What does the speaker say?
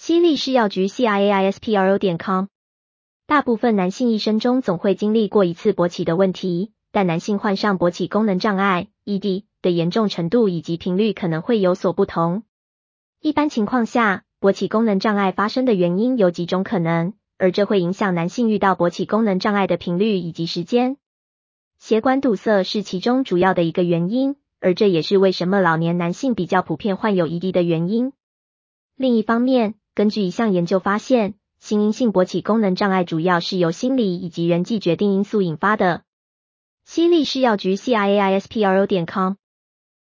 西力士药局 CIAISPRO.com。大部分男性一生中总会经历过一次勃起的问题，但男性患上勃起功能障碍 ED 的严重程度以及频率可能会有所不同。一般情况下，勃起功能障碍发生的原因有几种可能，而这会影响男性遇到勃起功能障碍的频率以及时间。血管堵塞是其中主要的一个原因，而这也是为什么老年男性比较普遍患有 ED 的原因。另一方面，根据一项研究发现，心因性勃起功能障碍主要是由心理以及人际决定因素引发的。西力士药局 CIAISPRO.com